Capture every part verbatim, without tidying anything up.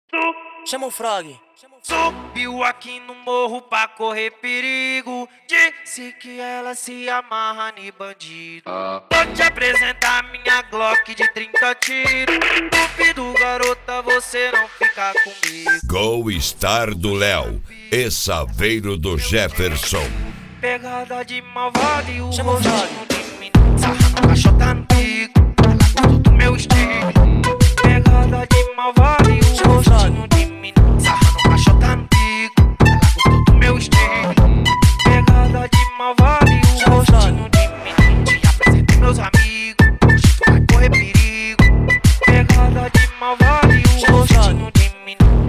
Chama o Frog. Subiu aqui no morro pra correr perigo. Disse que ela se amarra em bandido. Vou te apresentar minha Glock de trinta tiros. Duvido, garota, você não ficar comigo. Go Star do Léo e Saveiro do Jefferson. Pegada de malvado e o Chama o Frog. rostinho de menino. Sarrando cachota no pico. Ela gosta do meu estilo. Pegada de malvado e o Chama o Frog. rostinho de menino. Sarrando cachota no pico. Ela gosta do meu estilo. Pegada de malvado e o Chama o Frog. rostinho de menino. Te apresento meus amigos. Hoje tu vai correr perigo. Pegada de malvado e o Chama o Frog. rostinho de menino.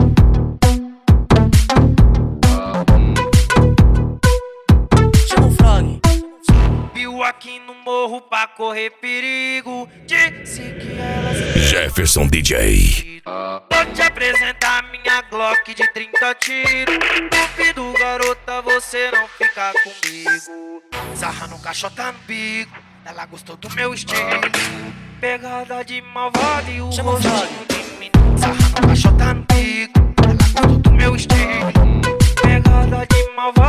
Chama o Frog. Viu aqui no morro pra correr perigo. Disse que ela se Jefferson D J. Vou te apresentar minha Glock de trinta tiros. Duvido, garota, você não ficar comigo. Sarrando cachota no bico. Ela gostou do meu estilo. Pegada de malvado e o Chama o rostinho Frog. de menino. Sarrando cachota no bico. Ela gostou do meu estilo. Pegada de malvado